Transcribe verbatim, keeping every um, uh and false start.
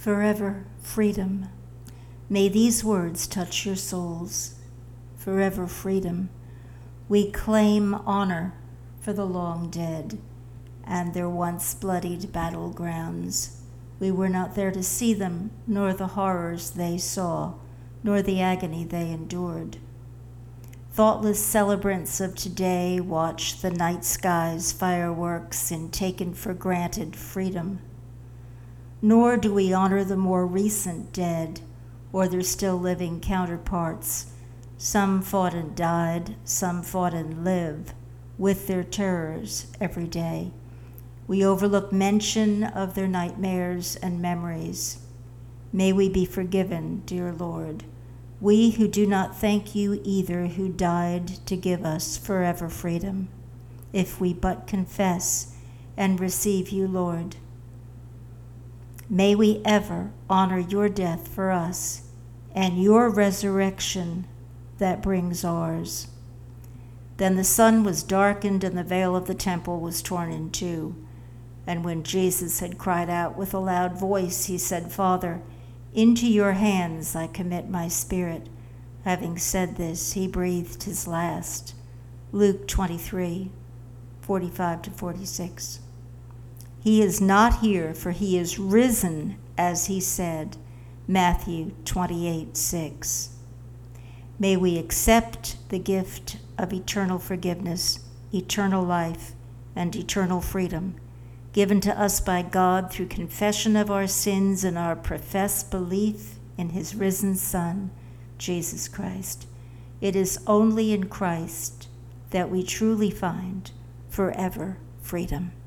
forever freedom. May these words touch your souls. Forever freedom. We claim honor for the long dead and their once bloodied battlegrounds. We were not there to see them, nor the horrors they saw, nor the agony they endured. Thoughtless celebrants of today watch the night sky's fireworks in taken for granted freedom. Nor do we honor the more recent dead or their still living counterparts. Some fought and died, some fought and live with their terrors every day. We overlook mention of their nightmares and memories. May we be forgiven, dear Lord, we who do not thank you either, who died to give us forever freedom, if we but confess and receive you, Lord. May we ever honor your death for us and your resurrection that brings ours. Then the sun was darkened and the veil of the temple was torn in two. And when Jesus had cried out with a loud voice, he said, Father, into your hands I commit my spirit. Having said this, he breathed his last. Luke twenty-three, forty-five to forty-six. He is not here, for he is risen, as he said. Matthew twenty-eight, six. May we accept the gift of eternal forgiveness, eternal life, and eternal freedom, given to us by God through confession of our sins and our professed belief in his risen Son, Jesus Christ. It is only in Christ that we truly find forever freedom.